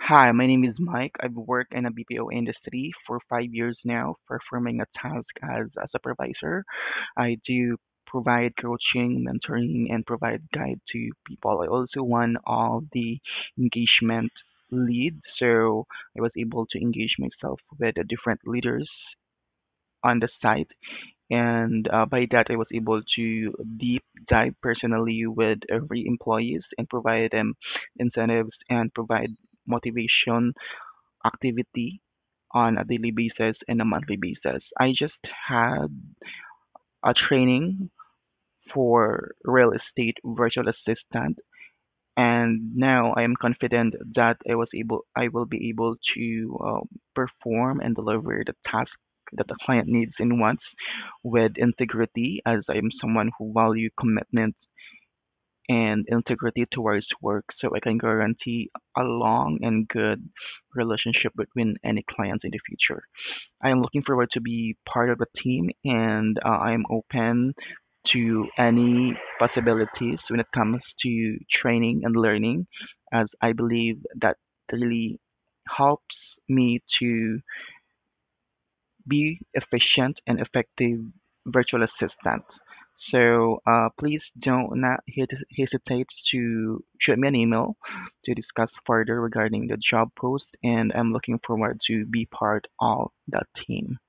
Hi, my name is Mike. I've worked in a BPO industry for 5 years now, performing a task as a supervisor. I do provide coaching, mentoring, and provide guide to people. I also one of the engagement lead, so I was able to engage myself with the different leaders on the site, and by that I was able to deep dive personally with every employees and provide them incentives and provide motivation activity on a daily basis and a monthly basis. I just had a training for real estate virtual assistant, and now I am confident that I will be able to perform and deliver the task that the client needs and wants with integrity, as I am someone who value commitment and integrity towards work, so I can guarantee a long and good relationship between any clients in the future. I am looking forward to be part of the team, and I am open to any possibilities when it comes to training and learning, as I believe that really helps me to be efficient and effective virtual assistant. So please don't not hesitate to shoot me an email to discuss further regarding the job post, and I'm looking forward to be part of that team.